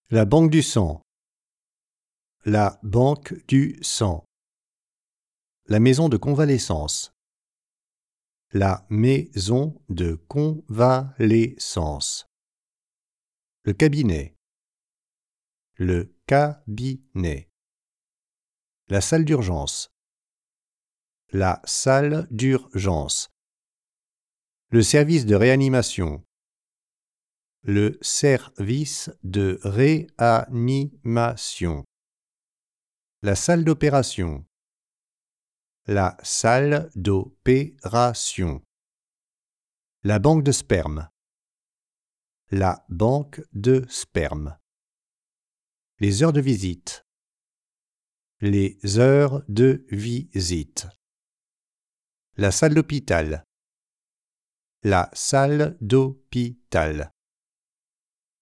La banque du sang. La banque du sang. La maison de convalescence. La maison de convalescence. Le cabinet. Le cabinet. La salle d'urgence. La salle d'urgence. Le service de réanimation. Le service de réanimation. La salle d'opération. La salle d'opération. La banque de sperme. La banque de sperme. Les heures de visite. Les heures de visite. La salle d'hôpital. La salle d'hôpital.